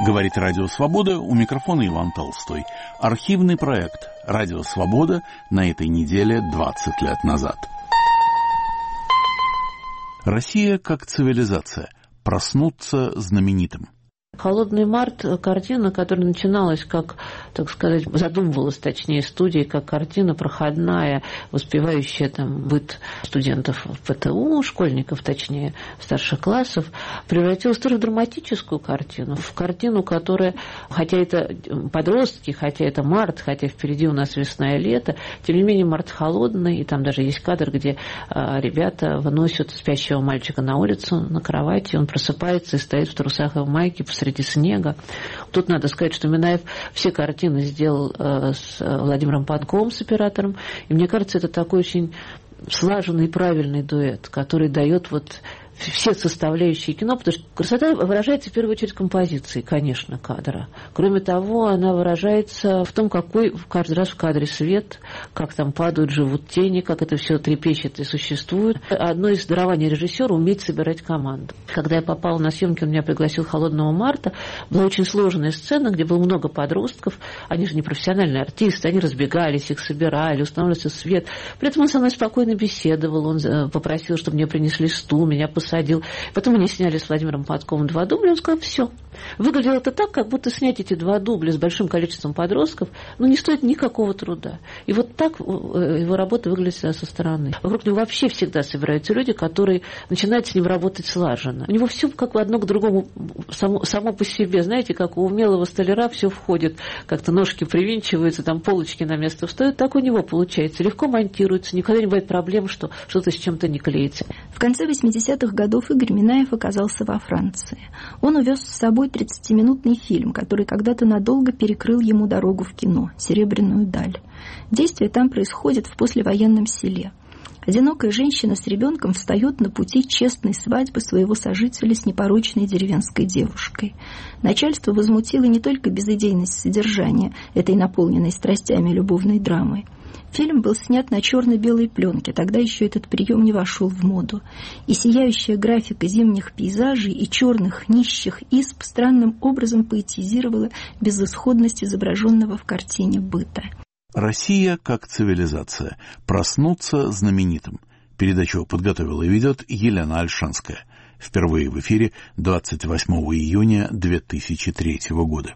Говорит Радио Свобода, у микрофона Иван Толстой. Архивный проект «Радио Свобода» на этой неделе 20 лет назад. Россия как цивилизация. Проснуться знаменитым. «Холодный март» – картина, которая начиналась как, так сказать, задумывалась, точнее, студией, как картина проходная, воспевающая там быт студентов в ПТУ, школьников, точнее, старших классов, превратилась тоже в драматическую картину, в картину, которая, хотя это подростки, хотя это март, хотя впереди у нас весна и лето, тем не менее март холодный, и там даже есть кадр, где ребята выносят спящего мальчика на улицу, на кровати, он просыпается и стоит в трусах и в майке среди снега. Тут надо сказать, что Минаев все картины сделал с Владимиром Панковым, с оператором. И мне кажется, это такой очень слаженный и правильный дуэт, который дает вот все составляющие кино, потому что красота выражается в первую очередь композицией, конечно, кадра. Кроме того, она выражается в том, какой каждый раз в кадре свет, как там падают, живут тени, как это все трепещет и существует. Одно из дарований режиссера — уметь собирать команду. Когда я попала на съемки, он меня пригласил «Холодного марта», была очень сложная сцена, где было много подростков, они же не профессиональные артисты, они разбегались, их собирали, устанавливался свет. При этом он со мной спокойно беседовал, он попросил, чтобы мне принесли стул, меня посадил. Потом они сняли с Владимиром Панковым 2 дубля, он сказал: все. Выглядело это так, как будто снять эти 2 дубля с большим количеством подростков, не стоит никакого труда. И вот так его работа выглядит со стороны. Вокруг него вообще всегда собираются люди, которые начинают с ним работать слаженно. У него все как бы одно к другому само по себе. Знаете, как у умелого столяра все входит, как-то ножки привинчиваются, там полочки на место встают, так у него получается. Легко монтируется, никогда не бывает проблем, что что-то с чем-то не клеится. В конце 80-х годов Игорь Минаев оказался во Франции. Он увез с собой 30-минутный фильм, который когда-то надолго перекрыл ему дорогу в кино «Серебряную даль». Действие там происходит в послевоенном селе. Одинокая женщина с ребенком встает на пути честной свадьбы своего сожителя с непорочной деревенской девушкой. Начальство возмутило не только безыдейность содержания этой наполненной страстями любовной драмы. Фильм был снят на черно-белой пленке, тогда еще этот прием не вошел в моду. И сияющая графика зимних пейзажей и черных нищих исп странным образом поэтизировала безысходность изображенного в картине быта. Россия как цивилизация. Проснуться знаменитым. Передачу подготовила и ведет Елена Альшанская. Впервые в эфире 28 июня 2003 года.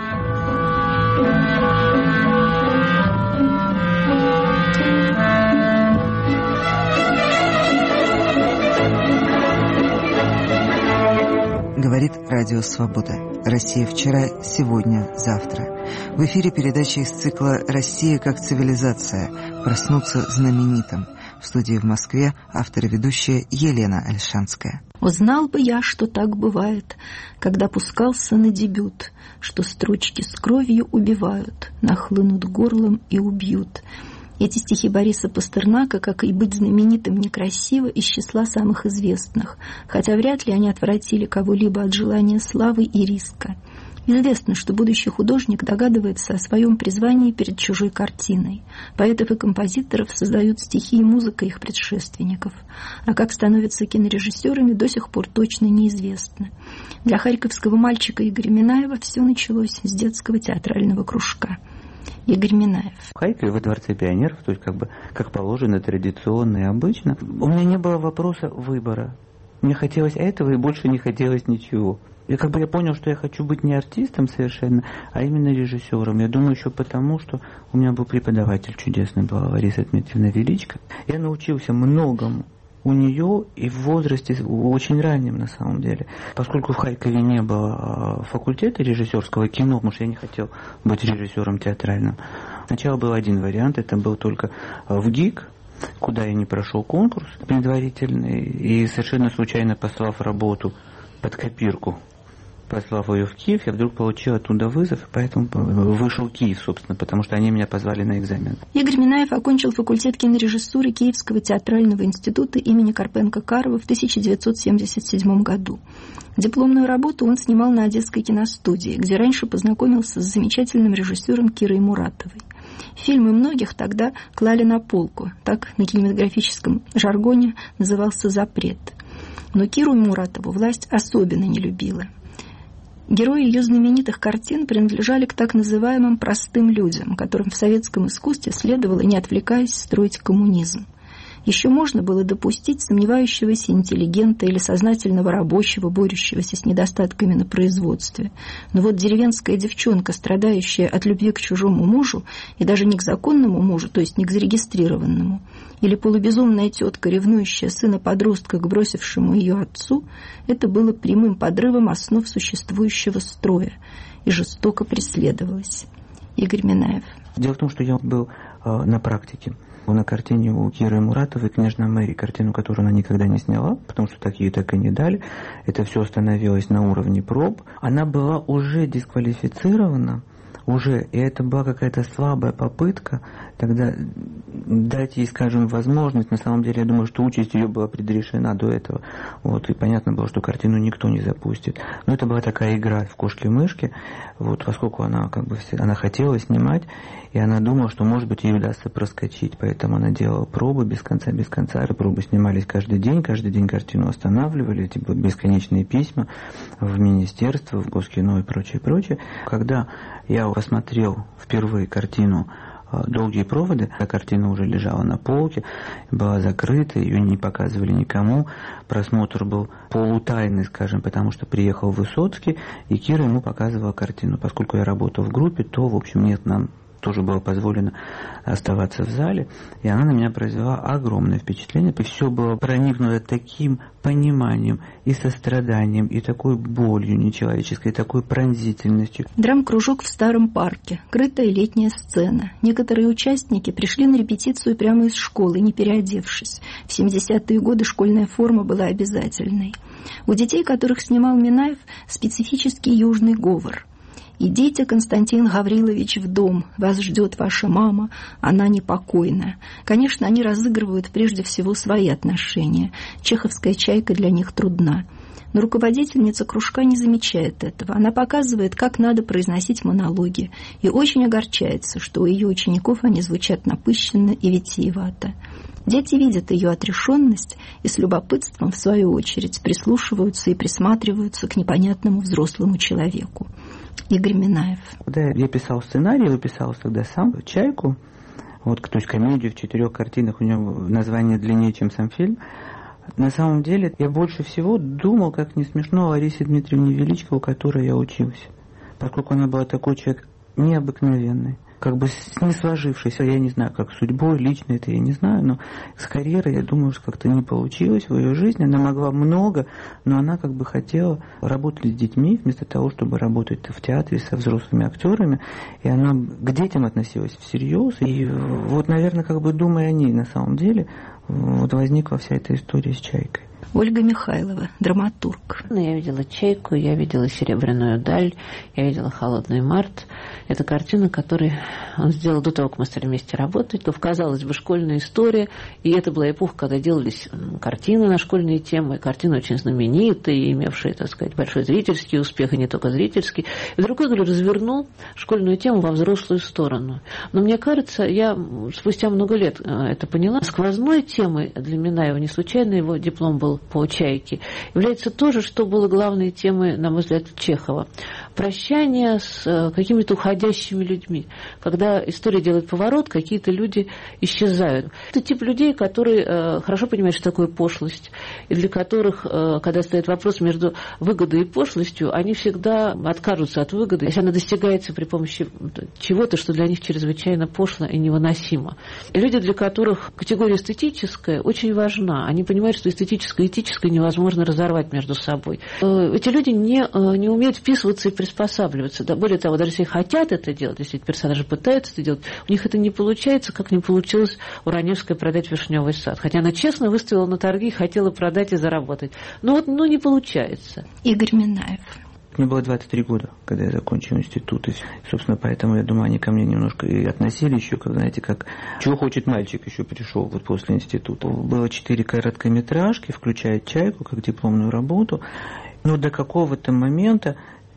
Говорит Радио Свобода. Россия вчера, сегодня, завтра. В эфире передача из цикла «Россия как цивилизация. Проснуться знаменитым». В студии в Москве автор и ведущая Елена Альшанская. Узнал бы я, что так бывает, когда пускался на дебют, что строчки с кровью убивают, нахлынут горлом и убьют. Эти стихи Бориса Пастернака, как и «Быть знаменитым некрасиво», из числа самых известных, хотя вряд ли они отвратили кого-либо от желания славы и риска. Известно, что будущий художник догадывается о своем призвании перед чужой картиной. Поэтов и композиторов создают стихи и музыка их предшественников. А как становятся кинорежиссерами, до сих пор точно неизвестно. Для харьковского мальчика Игоря Минаева все началось с детского театрального кружка. Игорь Минаев. В Харькове, во Дворце пионеров, то есть как положено, традиционно и обычно, у меня не было вопроса выбора. Мне хотелось этого и больше не хотелось ничего. И я понял, что я хочу быть не артистом совершенно, а именно режиссером. Я думаю, еще потому, что у меня был преподаватель чудесный, была Лариса Дмитриевна Величко. Я научился многому у нее и в возрасте очень раннем, на самом деле. Поскольку в Харькове не было факультета режиссерского кино, потому что я не хотел быть режиссером театральным. Сначала был один вариант, это был только в ГИК, куда я не прошел конкурс предварительный, и совершенно случайно, послав работу под копирку, послав ее в Киев, я вдруг получил оттуда вызов, и поэтому вышел Киев, собственно, потому что они меня позвали на экзамен. Игорь Минаев окончил факультет кинорежиссуры Киевского театрального института имени Карпенко-Карова в 1977 году. Дипломную работу он снимал на Одесской киностудии, где раньше познакомился с замечательным режиссером Кирой Муратовой. Фильмы многих тогда клали на полку, так на кинематографическом жаргоне назывался «запрет». Но Киру Муратову власть особенно не любила. Герои ее знаменитых картин принадлежали к так называемым простым людям, которым в советском искусстве следовало, не отвлекаясь, строить коммунизм. Еще можно было допустить сомневающегося интеллигента или сознательного рабочего, борющегося с недостатками на производстве. Но вот деревенская девчонка, страдающая от любви к чужому мужу, и даже не к законному мужу, то есть не к зарегистрированному, или полубезумная тетка, ревнующая сына-подростка к бросившему ее отцу, это было прямым подрывом основ существующего строя и жестоко преследовалось. Игорь Минаев. Дело в том, что я был на практике. На картине у Киры Муратовой «Княжна Мэри», картину, которую она никогда не сняла, потому что так ей так и не дали. Это все остановилось на уровне проб. Она была уже дисквалифицирована, и это была какая-то слабая попытка тогда дать ей, скажем, возможность. На самом деле, я думаю, что участь ее была предрешена до этого. И понятно было, что картину никто не запустит. Но это была такая игра в кошки-мышки, поскольку она она хотела снимать, и она думала, что, может быть, ей удастся проскочить. Поэтому она делала пробы без конца. Пробы снимались каждый день картину останавливали, эти бесконечные письма в министерство, в Госкино и прочее. Когда я посмотрел впервые картину «Долгие проводы», а картина уже лежала на полке, была закрыта, ее не показывали никому. Просмотр был полутайный, скажем, потому что приехал Высоцкий, и Кира ему показывала картину. Поскольку я работал в группе, то, в общем, нам тоже было позволено оставаться в зале, и она на меня произвела огромное впечатление. И все было проникнуто таким пониманием и состраданием, и такой болью нечеловеческой, и такой пронзительностью. Драм-кружок в старом парке, крытая летняя сцена. Некоторые участники пришли на репетицию прямо из школы, не переодевшись. В 70-е годы школьная форма была обязательной. У детей, которых снимал Минаев, специфический южный говор. «Идите, Константин Гаврилович, в дом. Вас ждет ваша мама. Она непокойна». Конечно, они разыгрывают прежде всего свои отношения. Чеховская «Чайка» для них трудна. Но руководительница кружка не замечает этого. Она показывает, как надо произносить монологи. И очень огорчается, что у ее учеников они звучат напыщенно и витиевато. Дети видят ее отрешенность и с любопытством, в свою очередь, прислушиваются и присматриваются к непонятному взрослому человеку. Игорь Минаев. Когда я писал сценарий, я писал тогда сам «Чайку», то есть комедию в 4 картинах, у нее название длиннее, чем сам фильм. На самом деле, я больше всего думал, как не смешно, о Ларисе Дмитриевне Величко, у которой я учился. Поскольку она была такой человек необыкновенный, не сложившийся, я не знаю, как судьбой, лично это я не знаю, но с карьерой, я думаю, что как-то не получилось в ее жизни. Она могла много, но она хотела работать с детьми, вместо того, чтобы работать в театре со взрослыми актерами, и она к детям относилась всерьез, и наверное, думая о ней на самом деле, возникла вся эта история с «Чайкой». Ольга Михайлова, драматург. Я видела «Чайку», я видела «Серебряную даль», я видела «Холодный март». Это картина, которую он сделал до того, как мы стали вместе работать. То, казалось бы, школьная история. И это была эпоха, когда делались картины на школьные темы. Картины очень знаменитые, имевшие, большой зрительский успех, и не только зрительский. И вдруг Игорь развернул школьную тему во взрослую сторону. Но мне кажется, я спустя много лет это поняла. Сквозной темой для Минаева, не случайно его диплом был по «Чайке», является то же, что было главной темой, на мой взгляд, Чехова. Прощание с какими-то уходящими людьми. Когда история делает поворот, какие-то люди исчезают. Это тип людей, которые хорошо понимают, что такое пошлость, и для которых, когда стоит вопрос между выгодой и пошлостью, они всегда откажутся от выгоды, если она достигается при помощи чего-то, что для них чрезвычайно пошло и невыносимо. И люди, для которых категория эстетическая очень важна. Они понимают, что эстетическое и этическое невозможно разорвать между собой. Эти люди не умеют вписываться и приспосабливаться. Да, более того, даже если хотят это делать, если персонажи пытаются это делать, у них это не получается, как не получилось у Раневской продать «Вишневый сад». Хотя она честно выставила на торги, хотела продать и заработать. Но не получается. Игорь Минаев. Мне было 23 года, когда я закончил институт. И, собственно, поэтому, я думаю, они ко мне немножко и относились еще, как «Чего хочет мальчик?» еще пришел после института. Было 4 короткометражки, включая «Чайку», как дипломную работу. Но до какого-то момента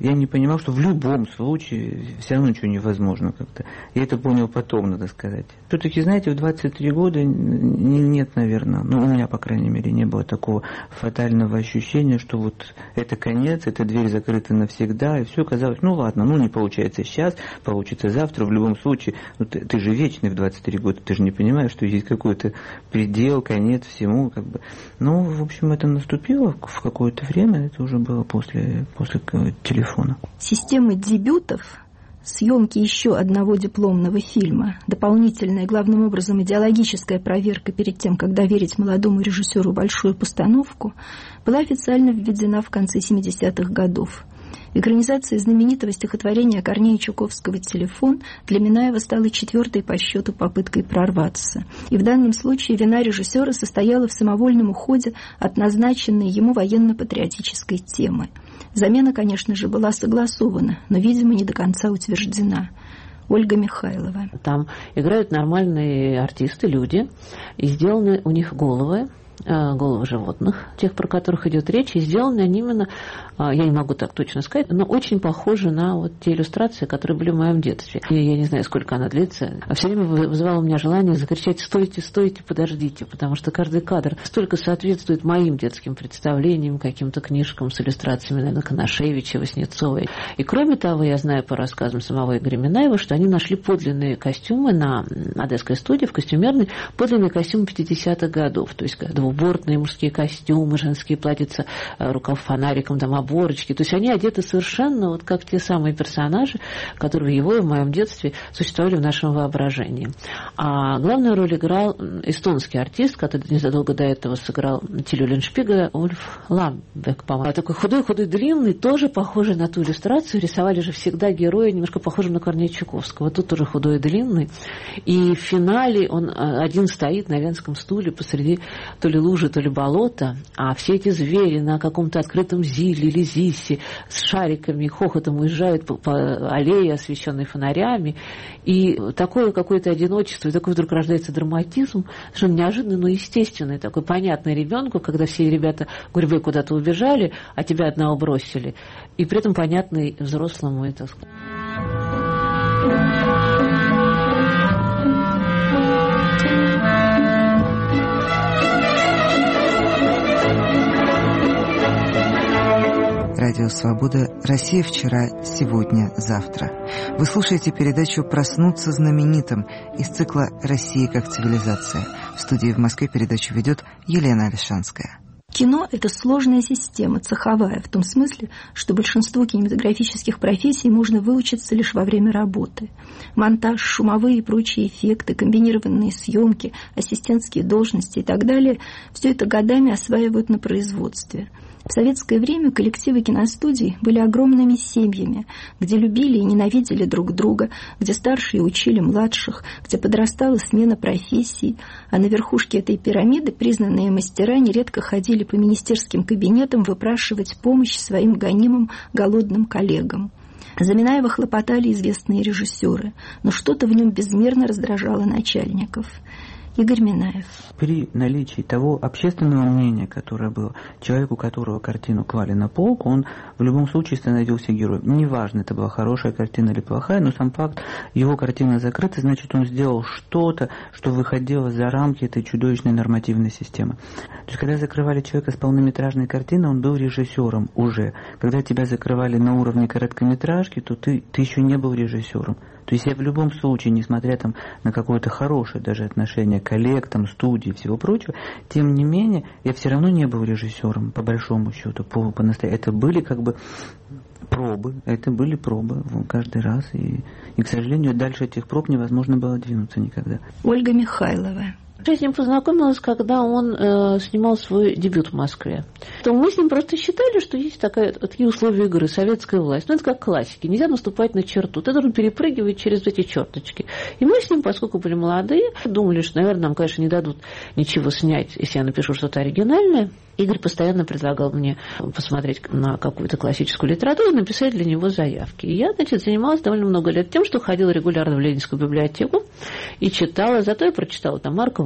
Я не понимал, что в любом случае все равно ничего невозможно как-то. Я это понял потом, надо сказать. Все-таки, знаете, в 23 года нет, наверное, у меня, по крайней мере, не было такого фатального ощущения, что вот это конец, эта дверь закрыта навсегда, и все казалось, ладно, не получается сейчас, получится завтра, в любом случае, ты же вечный в 23 года, ты же не понимаешь, что есть какой-то предел, конец всему, как бы. В общем, это наступило в какое-то время, это уже было после телефона. Система дебютов, съемки еще одного дипломного фильма, дополнительная, главным образом, идеологическая проверка перед тем, как доверить молодому режиссеру большую постановку, была официально введена в конце 70-х годов. Экранизация знаменитого стихотворения Корнея Чуковского «Телефон» для Минаева стала 4-й по счету попыткой прорваться. И в данном случае вина режиссера состояла в самовольном уходе от назначенной ему военно-патриотической темы. Замена, конечно же, была согласована, но, видимо, не до конца утверждена. Ольга Михайлова. Там играют нормальные артисты, люди, и сделаны у них головы животных, тех, про которых идет речь, и сделаны они именно, я не могу так точно сказать, но очень похожи на те иллюстрации, которые были в моем детстве. И я не знаю, сколько она длится. Все время вызывало у меня желание закричать: «Стойте, стойте, подождите», потому что каждый кадр столько соответствует моим детским представлениям, каким-то книжкам с иллюстрациями, наверное, Конашевича, Васнецовой. И кроме того, я знаю по рассказам самого Игоря Минаева, что они нашли подлинные костюмы на Одесской студии, в костюмерной, подлинные костюмы 50-х годов, то есть двубортные мужские костюмы, женские платьица, рукав фонариком, оборочки. То есть они одеты совершенно как те самые персонажи, которые в его и в моем детстве существовали в нашем воображении. А главную роль играл эстонский артист, который незадолго до этого сыграл Тилю Леншпига, Ульф Ламбек, по-моему. Такой худой, длинный, тоже похожий на ту иллюстрацию. Рисовали же всегда героя немножко похожим на Корнея Чуковского. Тут тоже худой и длинный. И в финале он один стоит на венском стуле посреди то ли лужи, то ли болота, а все эти звери на каком-то открытом зиле или зисе с шариками и хохотом уезжают по аллее, освещенной фонарями. И такое какое-то одиночество, и такой вдруг рождается драматизм, совершенно неожиданный, но естественный, такой понятный ребенку, когда все ребята гурьбой куда-то убежали, а тебя одного бросили. И при этом понятный взрослому это. Радио «Свобода». Россия вчера, сегодня, завтра. Вы слушаете передачу «Проснуться знаменитым» из цикла «Россия как цивилизация». В студии в Москве передачу ведет Елена Альшанская. Кино – это сложная система, цеховая, в том смысле, что большинство кинематографических профессий можно выучиться лишь во время работы. Монтаж, шумовые и прочие эффекты, комбинированные съемки, ассистентские должности и так далее – все это годами осваивают на производстве. В советское время коллективы киностудий были огромными семьями, где любили и ненавидели друг друга, где старшие учили младших, где подрастала смена профессий, а на верхушке этой пирамиды признанные мастера нередко ходили по министерским кабинетам выпрашивать помощь своим гонимым голодным коллегам. За Минаева хлопотали известные режиссеры, но что-то в нем безмерно раздражало начальников. Игорь Минаев. При наличии того общественного мнения, которое было, человеку, которого картину клали на полку, он в любом случае становился героем. Неважно, это была хорошая картина или плохая, но сам факт, его картина закрыта, значит, он сделал что-то, что выходило за рамки этой чудовищной нормативной системы. То есть, когда закрывали человека с полнометражной картины, он был режиссером уже. Когда тебя закрывали на уровне короткометражки, то ты еще не был режиссером. То есть я в любом случае, несмотря на какое-то хорошее даже отношение к коллег, студии и всего прочего, тем не менее, я все равно не был режиссером, по большому счету, это были пробы каждый раз, и, к сожалению, дальше этих проб невозможно было двинуться никогда. Ольга Михайлова. Я с ним познакомилась, когда он снимал свой дебют в Москве. То мы с ним просто считали, что есть такие условия игры, советская власть. Это как классики, нельзя наступать на черту. Ты должен перепрыгивать через эти черточки. И мы с ним, поскольку были молодые, думали, что, наверное, нам, конечно, не дадут ничего снять, если я напишу что-то оригинальное. Игорь постоянно предлагал мне посмотреть на какую-то классическую литературу и написать для него заявки. И я, занималась довольно много лет тем, что ходила регулярно в Ленинскую библиотеку и читала. Зато я прочитала Марка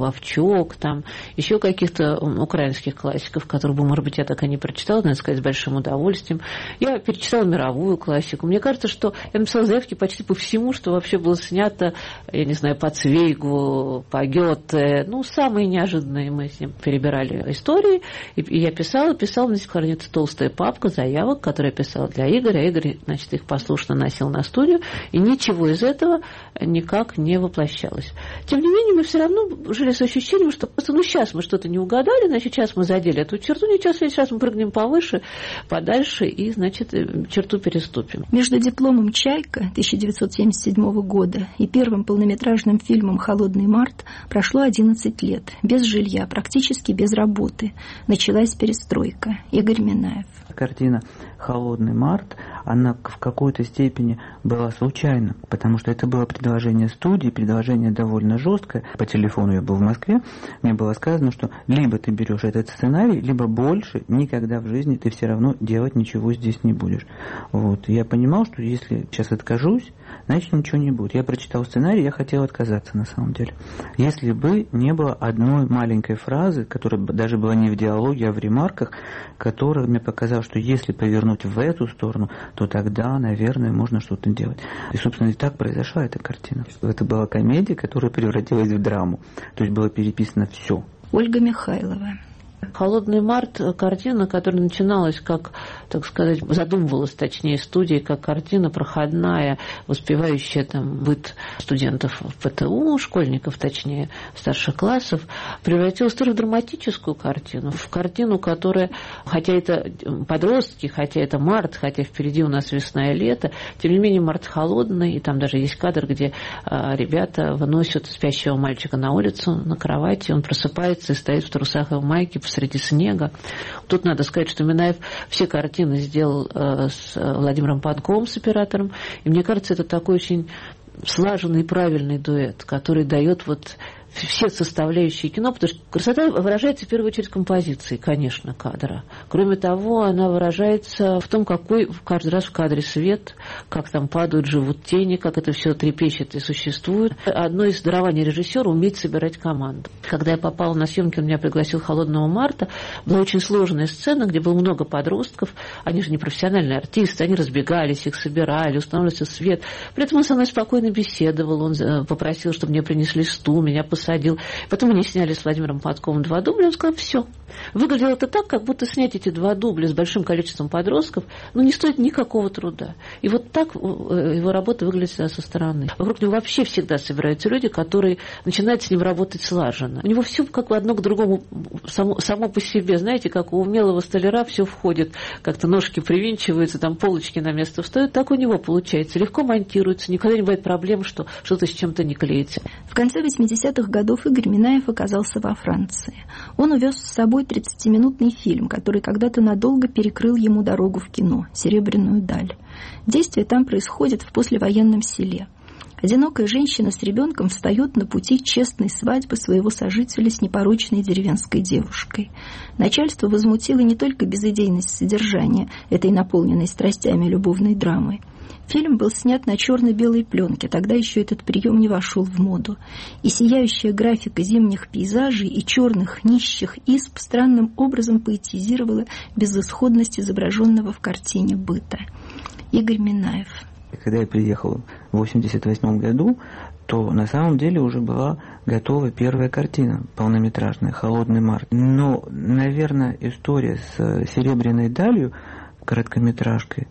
Вовчок, там еще каких-то украинских классиков, которых бы, может быть, я так и не прочитала, надо сказать, с большим удовольствием. Я перечитала мировую классику. Мне кажется, что я написала заявки почти по всему, что вообще было снято, я не знаю, по Цвейгу, по Гёте. Ну, самые неожиданные мы с ним перебирали истории. И я писала, до сих пор нет толстая папка заявок, которые я писала для Игоря. Игорь, значит, их послушно носил на студию, и ничего из этого никак не воплощалось. Тем не менее, мы все равно жили с ощущением, что просто, сейчас мы что-то не угадали, значит, сейчас мы задели эту черту, ничего, сейчас мы прыгнем повыше, подальше и, значит, черту переступим. Между дипломом «Чайка» 1977 года и первым полнометражным фильмом «Холодный март» прошло 11 лет, без жилья, практически без работы. Началась перестройка. Игорь Минаев. Картина «Холодный март», она в какой-то степени была случайна, потому что это было предложение студии, предложение довольно жесткое. По телефону я был в Москве, мне было сказано, что либо ты берешь этот сценарий, либо больше никогда в жизни ты все равно делать ничего здесь не будешь. Вот. Я понимал, что если сейчас откажусь, значит ничего не будет. Я прочитал сценарий, я хотел отказаться на самом деле. Если бы не было одной маленькой фразы, которая даже была не в диалоге, а в ремарках, которая мне показала, что если повернуть в эту сторону, то тогда, наверное, можно что-то делать. И, собственно, и так произошла эта картина. Это была комедия, которая превратилась в драму. То есть было переписано все. Ольга Михайлова. «Холодный март» – картина, которая начиналась как, так сказать, задумывалась, точнее, студией, как картина проходная, воспевающая там быт студентов в ПТУ, школьников, точнее, старших классов, превратилась тоже в драматическую картину, в картину, которая, хотя это подростки, хотя это март, хотя впереди у нас весна и лето, тем не менее март холодный, и там даже есть кадр, где ребята выносят спящего мальчика на улицу, на кровати, он просыпается и стоит в трусах и в майке посреди снега. Тут надо сказать, что Минаев все картины сделал с Владимиром Панковым, с оператором, и мне кажется, это такой очень слаженный и правильный дуэт, который дает вот все составляющие кино, потому что красота выражается в первую очередь композицией, конечно, кадра. Кроме того, она выражается в том, какой каждый раз в кадре свет, как там падают, живут тени, как это все трепещет и существует. Одно из дарований режиссера — уметь собирать команду. Когда я попала на съемки, он меня пригласил «Холодного марта», была очень сложная сцена, где было много подростков, они же не профессиональные артисты, они разбегались, их собирали, устанавливался свет. При этом он со мной спокойно беседовал, он попросил, чтобы мне принесли стул, меня посадил. Потом они сняли с Владимиром Панковым 2 дубля, он сказал: все. Выглядело это так, как будто снять эти 2 дубля с большим количеством подростков, не стоит никакого труда. И вот так его работа выглядит со стороны. Вокруг него вообще всегда собираются люди, которые начинают с ним работать слаженно. У него все как бы одно к другому само по себе. Знаете, как у умелого столяра все входит, как-то ножки привинчиваются, там полочки на место встают, так у него получается. Легко монтируется, никогда не бывает проблем, что что-то с чем-то не клеится. В конце 80-х годов Игорь Минаев оказался во Франции. Он увез с собой 30-минутный фильм, который когда-то надолго перекрыл ему дорогу в кино «Серебряную даль». Действие там происходит в послевоенном селе. Одинокая женщина с ребенком встает на пути честной свадьбы своего сожителя с непорочной деревенской девушкой. Начальство возмутило не только безыдейность содержания этой наполненной страстями любовной драмы. Фильм был снят на черно-белой пленке, тогда еще этот прием не вошел в моду. И сияющая графика зимних пейзажей и черных нищих изб странным образом поэтизировала безысходность изображенного в картине быта. Игорь Минаев. Когда я приехал в 1988 году, то на самом деле уже была готова первая картина полнометражная «Холодный март». Но, наверное, история с «Серебряной далью», короткометражкой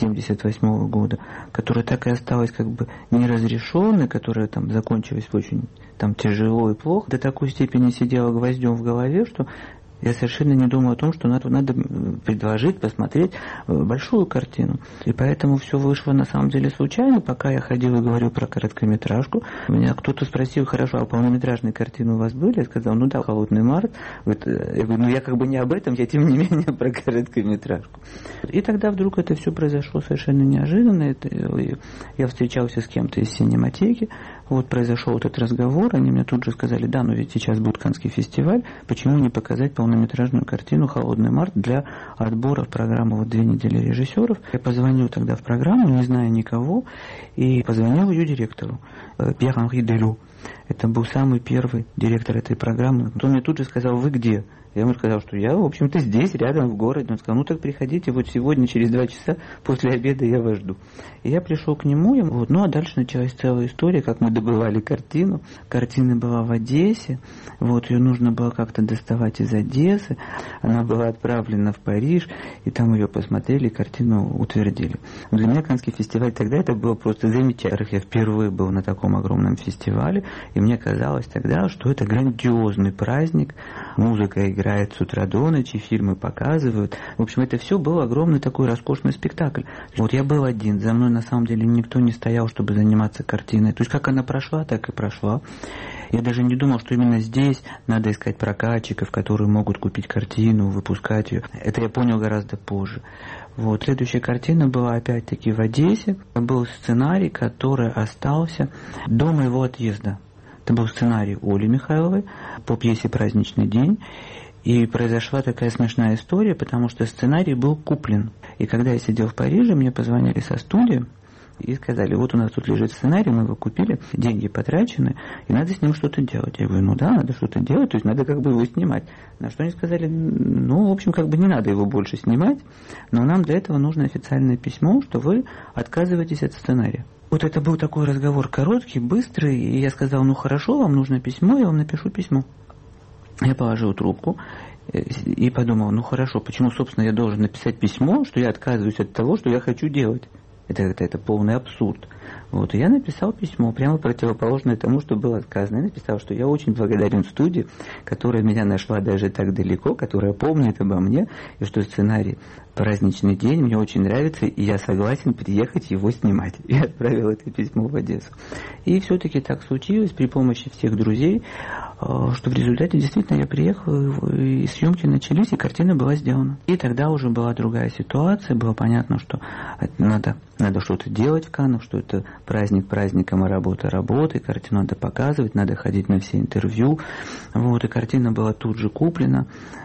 1978 года, которая так и осталась как бы неразрешенной, которая там закончилась очень там тяжело и плохо, до такой степени сидела гвоздем в голове, что я совершенно не думал о том, что надо предложить, посмотреть большую картину. И поэтому все вышло на самом деле случайно. Пока я ходил и говорил про короткометражку, меня кто-то спросил: хорошо, а полнометражные картины у вас были? Я сказал: ну да, «Холодный март». Вот, я говорю: я как бы не об этом, я тем не менее про короткометражку. И тогда вдруг это все произошло совершенно неожиданно. Я встречался с кем-то из синематеки, вот произошел этот разговор, они мне тут же сказали: да, но ведь сейчас будет Каннский фестиваль, почему не показать полнометражную картину «Холодный март» для отбора в программу вот 2 недели режиссеров. Я позвонил тогда в программу, не зная никого, и позвонил ее директору, Пьер-Анри Делю. Это был самый первый директор этой программы. Он мне тут же сказал: вы где? Я ему сказал, что я, в общем-то, здесь, рядом, в городе. Он сказал: ну так приходите, вот сегодня, через 2 часа после обеда я вас жду. И я пришел к нему, ну а дальше началась целая история, как мы добывали картину. Картина была в Одессе, ее нужно было как-то доставать из Одессы. Она была отправлена в Париж, и там ее посмотрели, картину утвердили. Для меня Каннский фестиваль тогда это было просто замечательно. Я впервые был на таком огромном фестивале, и мне казалось тогда, что это грандиозный праздник. Музыка играет с утра до ночи, фильмы показывают. В общем, это все был огромный такой роскошный спектакль. Вот я был один, за мной на самом деле никто не стоял, чтобы заниматься картиной. То есть как она прошла, так и прошла. Я даже не думал, что именно здесь надо искать прокатчиков, которые могут купить картину, выпускать ее. Это я понял гораздо позже. Следующая картина была опять-таки в Одессе. Был сценарий, который остался до моего отъезда. Это был сценарий Оли Михайловой по пьесе «Праздничный день». И произошла такая смешная история, потому что сценарий был куплен. И когда я сидел в Париже, мне позвонили со студии и сказали: вот у нас тут лежит сценарий, мы его купили, деньги потрачены, и надо с ним что-то делать. Я говорю: ну да, надо что-то делать, то есть надо как бы его снимать. На что они сказали: ну, в общем, как бы не надо его больше снимать, но нам для этого нужно официальное письмо, что вы отказываетесь от сценария. Это был такой разговор короткий, быстрый, и я сказал: ну хорошо, вам нужно письмо, я вам напишу письмо. Я положил трубку и подумал: ну хорошо, почему, собственно, я должен написать письмо, что я отказываюсь от того, что я хочу делать? Это полный абсурд. И я написал письмо, прямо противоположное тому, что было сказано. Я написал, что я очень благодарен студии, которая меня нашла даже так далеко, которая помнит обо мне, и что сценарий «Праздничный день» мне очень нравится, и я согласен приехать его снимать. Я отправил это письмо в Одессу. И все-таки так случилось при помощи всех друзей, что в результате действительно я приехал, и съемки начались, и картина была сделана. И тогда уже была другая ситуация, было понятно, что надо что-то делать в Каннах, что это праздник праздником, а работа работой, картину надо показывать, надо ходить на все интервью. И картина была тут же куплена,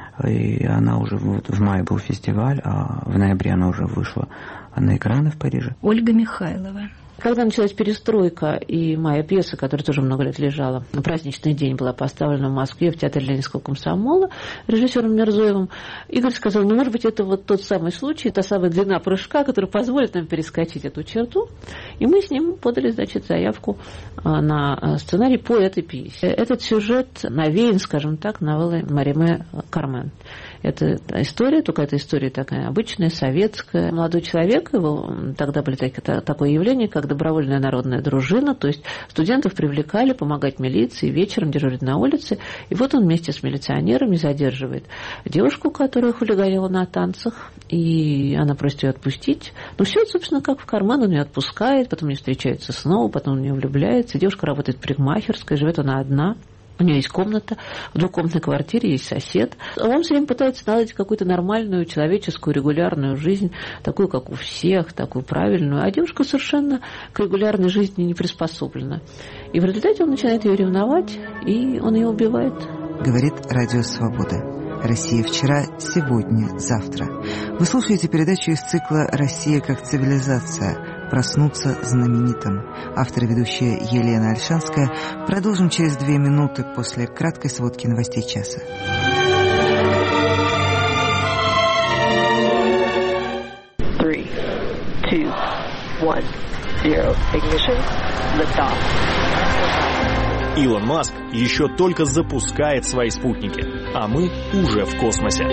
и она уже в мае был фестиваль, а в ноябре она уже вышла на экраны в Париже. Ольга Михайлова. Когда началась перестройка, и моя пьеса, которая тоже много лет лежала, на «Праздничный день» была поставлена в Москве в Театре Ленинского комсомола режиссером Мирзоевым, Игорь сказал: ну, может быть, это тот самый случай, та самая длина прыжка, которая позволит нам перескочить эту черту. И мы с ним подали, заявку на сценарий по этой пьесе. Этот сюжет навеян, скажем так, новеллой Мариме Кармен. Это история, только эта история такая обычная, советская. Молодой человек, тогда были такое явление, как добровольная народная дружина, то есть студентов привлекали помогать милиции, вечером дежурить на улице. И он вместе с милиционерами задерживает девушку, которая хулиганила на танцах, и она просит ее отпустить. Все, собственно, как в карман, он ее отпускает, потом они встречаются снова, потом он в нее влюбляется. Девушка работает в парикмахерской, живет она одна. У нее есть комната, в двухкомнатной квартире есть сосед. Он все время пытается наладить какую-то нормальную, человеческую, регулярную жизнь, такую, как у всех, такую правильную. А девушка совершенно к регулярной жизни не приспособлена. И в результате он начинает ее ревновать, и он ее убивает. Говорит Радио Свобода. Россия вчера, сегодня, завтра. Вы слушаете передачу из цикла «Россия как цивилизация. Проснуться знаменитым». Автор и ведущая Елена Альшанская. Продолжим через 2 минуты после краткой сводки новостей часа. Three, two, one, zero. Ignition. Liftoff. Илон Маск еще только запускает свои спутники, а мы уже в космосе.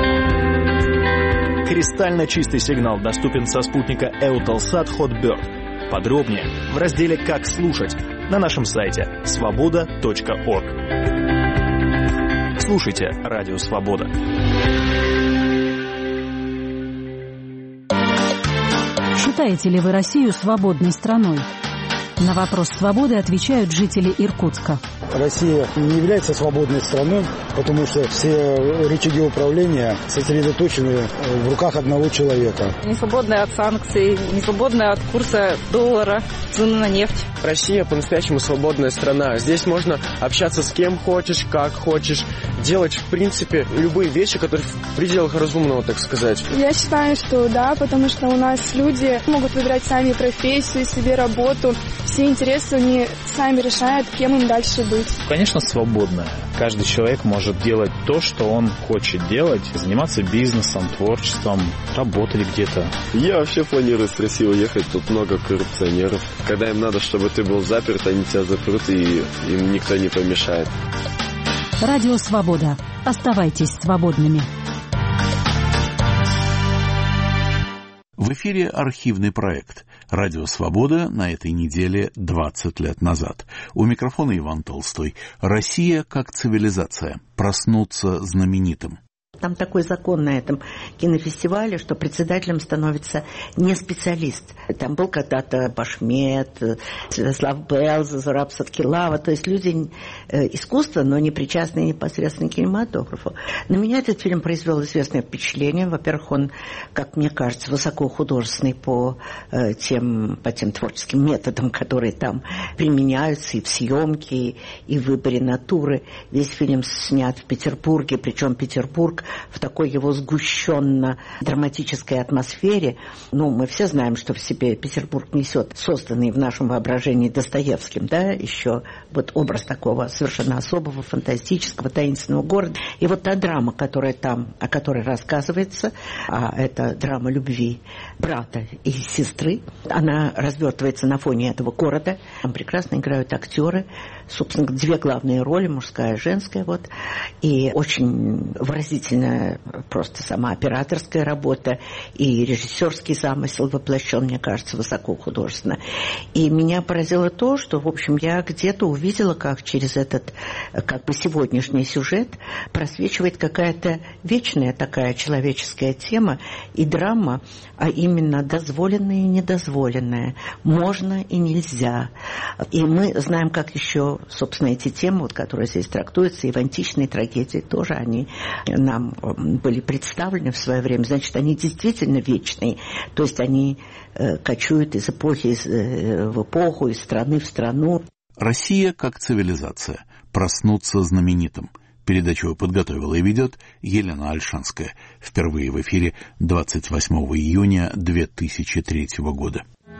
Кристально чистый сигнал доступен со спутника Eutelsat Hotbird. Подробнее в разделе «Как слушать» на нашем сайте svoboda.org. Слушайте Радио Свобода. Считаете ли вы Россию свободной страной? На вопрос «Свободы» отвечают жители Иркутска. Россия не является свободной страной, потому что все рычаги управления сосредоточены в руках одного человека. Не свободная от санкций, не свободная от курса доллара, цены на нефть. Россия по-настоящему свободная страна. Здесь можно общаться с кем хочешь, как хочешь, делать, в принципе, любые вещи, которые в пределах разумного, так сказать. Я считаю, что да, потому что у нас люди могут выбирать сами профессию, себе работу. Все интересы они сами решают, кем им дальше быть. Конечно, свободная. Каждый человек может делать то, что он хочет делать, заниматься бизнесом, творчеством, работать где-то. Я вообще планирую с России уехать, тут много коррупционеров. Когда им надо, чтобы ты был заперт, они тебя запрут, и им никто не помешает. Радио «Свобода». Оставайтесь свободными. В эфире архивный проект «Радио Свобода» на этой неделе 20 лет назад. У микрофона Иван Толстой. Россия как цивилизация. Проснуться знаменитым. Там такой закон на этом кинофестивале, что председателем становится не специалист. Там был когда-то Башмет, Святослав Белза, Зураб Саткилава, то есть люди искусства, но не причастные непосредственно к кинематографу. На меня этот фильм произвел известное впечатление. Во-первых, он, как мне кажется, высоко художественный по тем творческим методам, которые там применяются и в съемке, и в выборе натуры. Весь фильм снят в Петербурге, причем Петербург в такой его сгущенно-драматической атмосфере. Мы все знаем, что в себе Петербург несет созданный в нашем воображении Достоевским, да, еще вот образ такого совершенно особого, фантастического, таинственного города. И вот та драма, которая там, о которой рассказывается, это драма любви брата и сестры, она развертывается на фоне этого города. Там прекрасно играют актеры, собственно, две главные роли, мужская и женская, вот, и очень выразительная просто сама операторская работа и режиссерский замысел воплощен, мне кажется, высоко художественно. И меня поразило то, что, в общем, я где-то увидела, как через этот, как бы сегодняшний сюжет просвечивает какая-то вечная такая человеческая тема и драма, а именно дозволенное и недозволенное, можно и нельзя. И мы знаем, как еще, собственно, эти темы, вот, которые здесь трактуются, и в античной трагедии тоже они нам были представлены в свое время. Значит, они действительно вечные, то есть они кочуют из эпохи в эпоху, из страны в страну. Россия как цивилизация. Проснуться знаменитым. Передачу подготовила и ведет Елена Альшанская. Впервые в эфире 28 июня 2003 года.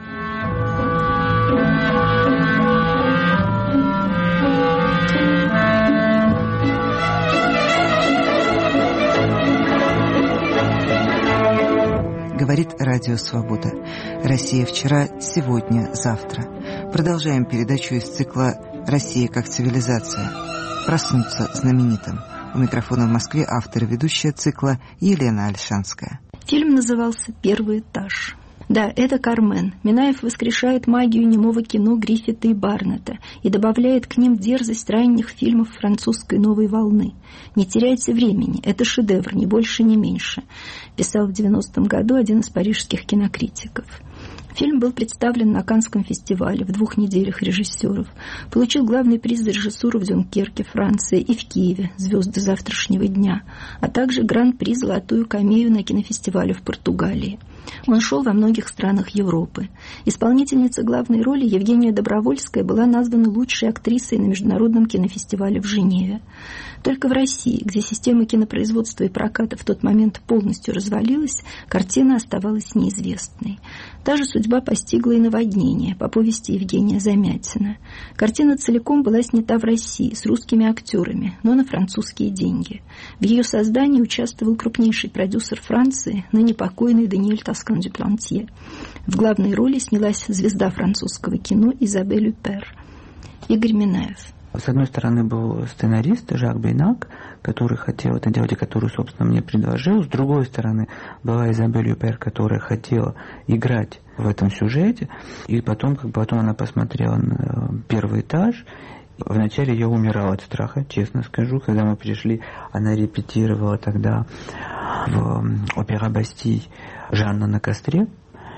Говорит Радио Свобода. Россия вчера, сегодня, завтра. Продолжаем передачу из цикла «Россия как цивилизация». Проснуться знаменитым. У микрофона в Москве автор и ведущая цикла Елена Альшанская. Фильм назывался «Первый этаж». Да, это «Кармен». Минаев воскрешает магию немого кино Гриффита и Барнетта и добавляет к ним дерзость ранних фильмов французской новой волны. «Не теряйте времени, это шедевр, ни больше, ни меньше», писал в 90-м году один из парижских кинокритиков. Фильм был представлен на Каннском фестивале в 2 неделях режиссеров. Получил главный приз за режиссуру в Дюнкерке, Франции, и в Киеве «Звезды завтрашнего дня», а также гран-при «Золотую камею» на кинофестивале в Португалии. Он шел во многих странах Европы. Исполнительница главной роли Евгения Добровольская была названа лучшей актрисой на Международном кинофестивале в Женеве. Только в России, где система кинопроизводства и проката в тот момент полностью развалилась, картина оставалась неизвестной. Та же судьба постигла и «Наводнение» по повести Евгения Замятина. Картина целиком была снята в России с русскими актерами, но на французские деньги. В ее создании участвовал крупнейший продюсер Франции, ныне покойный Даниэль Тоскан-Дюплантье. В главной роли снялась звезда французского кино Изабель Юпер. Игорь Минаев. С одной стороны, был сценарист Жак Бейнак, который хотел это делать и который, собственно, мне предложил. С другой стороны, была Изабель Юпер, которая хотела играть в этом сюжете. И потом она посмотрела на «Первый этаж». Вначале я умирал от страха, честно скажу. Когда мы пришли, она репетировала тогда в Опера Бастиль «Жанна на костре».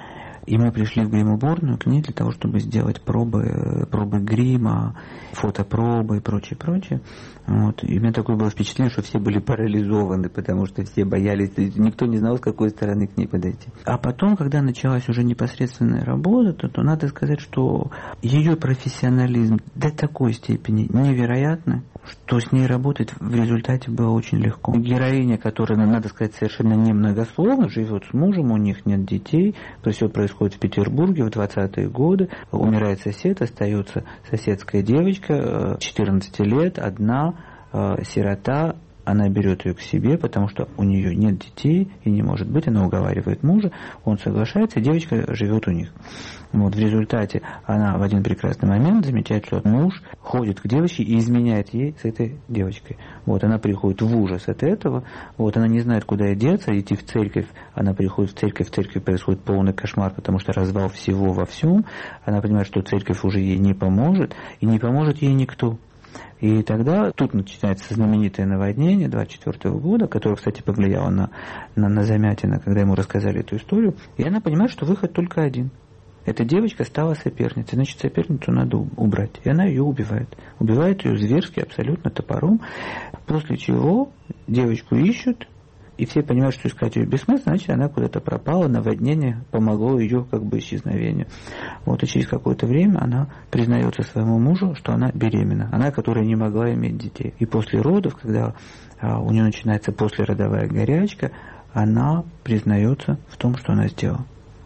И мы пришли в грим-уборную к ней для того, чтобы сделать пробы грима, фотопробы и прочее. Вот. И у меня такое было впечатление, что все были парализованы, потому что все боялись, никто не знал, с какой стороны к ней подойти. А потом, когда началась уже непосредственная работа, то надо сказать, что ее профессионализм до такой степени невероятный, что с ней работать в результате было очень легко. Героиня, которая, надо сказать, совершенно немногословно, живет с мужем, у них нет детей, то все происходит в Петербурге в 20-е годы, умирает сосед, остается соседская девочка, 14 лет, одна, сирота. Она берет ее к себе, потому что у нее нет детей и не может быть. Она уговаривает мужа, он соглашается, и девочка живет у них. Вот, в результате она в один прекрасный момент замечает, что муж ходит к девочке и изменяет ей с этой девочкой. Вот, она приходит в ужас от этого, вот, она не знает, куда ей деться, идти в церковь. Она приходит в церковь происходит полный кошмар, потому что развал всего во всем. Она понимает, что церковь уже ей не поможет, и не поможет ей никто. И тогда тут начинается знаменитое наводнение 24 года, которое, кстати, повлияло на Замятина, когда ему рассказали эту историю. И она понимает, что выход только один. Эта девочка стала соперницей, значит, соперницу надо убрать. И она ее убивает. Убивает ее зверски, абсолютно топором. После чего девочку ищут, и все понимают, что искать ее бессмысленно, значит, она куда-то пропала, наводнение помогло ее как бы исчезновению. Вот, и через какое-то время она признается своему мужу, что она беременна. Она, которая не могла иметь детей. И после родов, когда у нее начинается послеродовая горячка, она признается в том, что она сделала.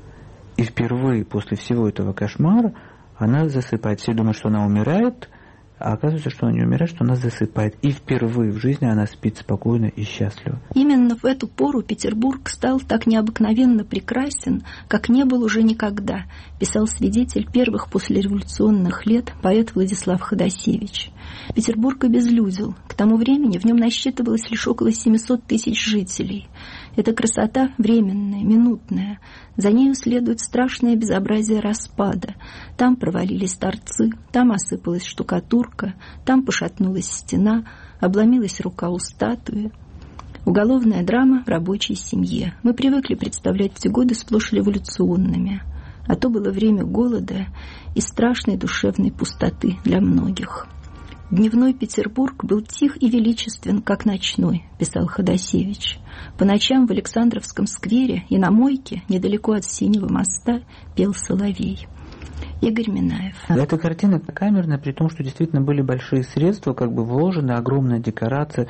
И впервые после всего этого кошмара она засыпает. Все думают, что она умирает, а оказывается, что она не умирает, что она засыпает. И впервые в жизни она спит спокойно и счастливо. Именно в эту пору Петербург стал так необыкновенно прекрасен, как не был уже никогда, писал свидетель первых послереволюционных лет поэт Владислав Ходосевич. Петербург обезлюдил. К тому времени в нем насчитывалось лишь около 700 тысяч жителей. Эта красота временная, минутная. За нею следует страшное безобразие распада. Там провалились торцы, там осыпалась штукатурка, там пошатнулась стена, обломилась рука у статуи. Уголовная драма в рабочей семье. Мы привыкли представлять эти годы сплошь революционными. А то было время голода и страшной душевной пустоты для многих. «Дневной Петербург был тих и величествен, как ночной», — писал Ходосевич. «По ночам в Александровском сквере и на мойке, недалеко от Синего моста, пел соловей». Игорь Минаев. Эта картина камерная, при том, что действительно были большие средства, как бы вложены, огромная декорация,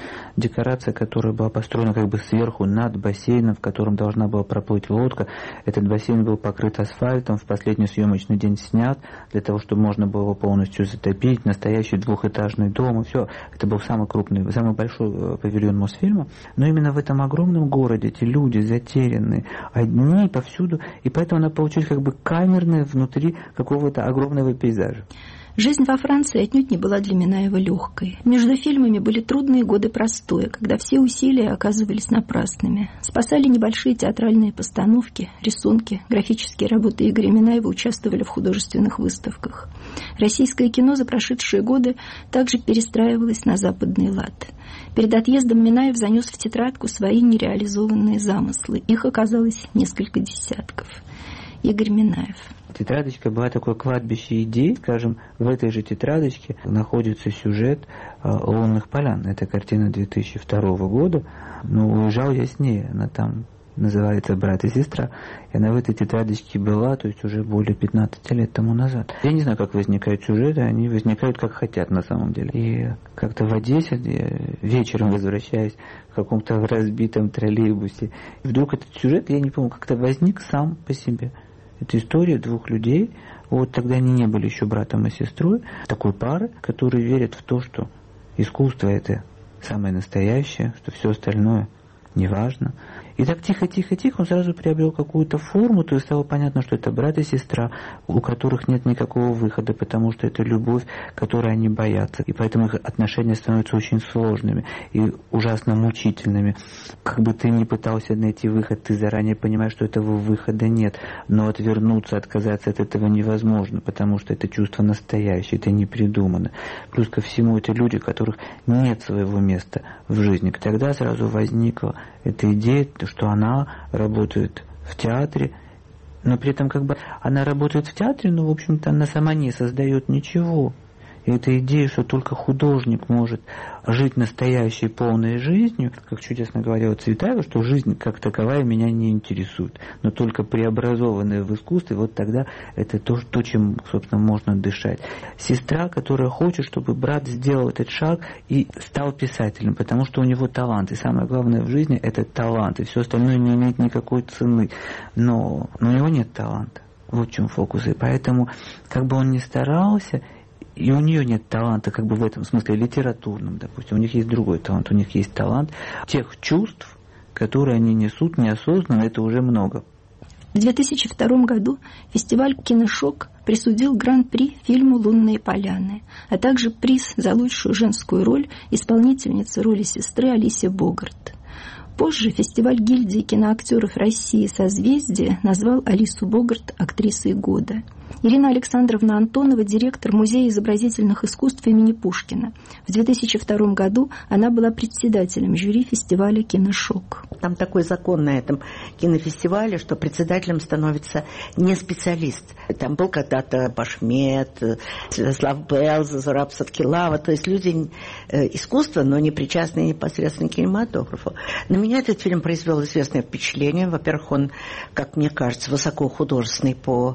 которая была построена как бы сверху над бассейном, в котором должна была проплыть лодка. Этот бассейн был покрыт асфальтом, в последний съемочный день снят, для того, чтобы можно было его полностью затопить, настоящий двухэтажный дом, и все. Это был самый крупный, самый большой павильон Мосфильма. Но именно в этом огромном городе эти люди затеряны, одни повсюду, и поэтому она получилась как бы камерная внутри какого-то огромного пейзажа. Жизнь во Франции отнюдь не была для Минаева легкой. Между фильмами были трудные годы простоя, когда все усилия оказывались напрасными. Спасали небольшие театральные постановки, рисунки, графические работы Игоря Минаева участвовали в художественных выставках. Российское кино за прошедшие годы также перестраивалось на западный лад. Перед отъездом Минаев занес в тетрадку свои нереализованные замыслы. Их оказалось несколько десятков. Игорь Минаев. Тетрадочка была такое кладбище идей, скажем, в этой же тетрадочке находится сюжет «Лунных полян». Это картина 2002 года, но уезжал я с ней, она там называется «Брат и сестра», и она в этой тетрадочке была, то есть уже более 15 лет тому назад. Я не знаю, как возникают сюжеты, они возникают как хотят на самом деле. И как-то в Одессе, вечером возвращаясь в каком-то разбитом троллейбусе, и вдруг этот сюжет, я не помню, как-то возник сам по себе. Это история двух людей, вот тогда они не были еще братом и сестрой, такой пары, которые верят в то, что искусство это самое настоящее, что все остальное не важно. И так тихо-тихо-тихо он сразу приобрел какую-то форму, то есть стало понятно, что это брат и сестра, у которых нет никакого выхода, потому что это любовь, которой они боятся. И поэтому их отношения становятся очень сложными и ужасно мучительными. Как бы ты ни пытался найти выход, ты заранее понимаешь, что этого выхода нет. Но отвернуться, отказаться от этого невозможно, потому что это чувство настоящее, это не придумано. Плюс ко всему это люди, у которых нет своего места в жизни. Тогда сразу возникла эта идея, что она работает в театре Но при этом как бы она работает в театре, но, в общем-то, она сама не создает ничего. И эта идея, что только художник может жить настоящей полной жизнью, как чудесно говорила Цветаева, что жизнь как таковая меня не интересует, но только преобразованная в искусстве, вот тогда это то, чем, собственно, можно дышать. Сестра, которая хочет, чтобы брат сделал этот шаг и стал писателем, потому что у него талант, и самое главное в жизни – это талант, и все остальное не имеет никакой цены, но у него нет таланта, вот в чем фокус, и поэтому, как бы он ни старался, и у нее нет таланта, как бы в этом смысле литературном, допустим. У них есть другой талант. У них есть талант тех чувств, которые они несут неосознанно, это уже много. В 2002 году фестиваль «Киношок» присудил гран-при фильму «Лунные поляны», а также приз за лучшую женскую роль исполнительницы роли сестры Алисе Богарт. Позже фестиваль гильдии киноактеров России «Созвездие» назвал Алису Богарт актрисой года. Ирина Александровна Антонова, директор Музея изобразительных искусств имени Пушкина. В 2002 году она была председателем жюри фестиваля «Киношок». Там такой закон на этом кинофестивале, что председателем становится не специалист. Там был когда-то Башмет, Святослав Белза, Зураб Садкилава, то есть люди искусства, но не причастные непосредственно к кинематографу. На меня этот фильм произвел известное впечатление. Во-первых, он, как мне кажется, высокохудожественный по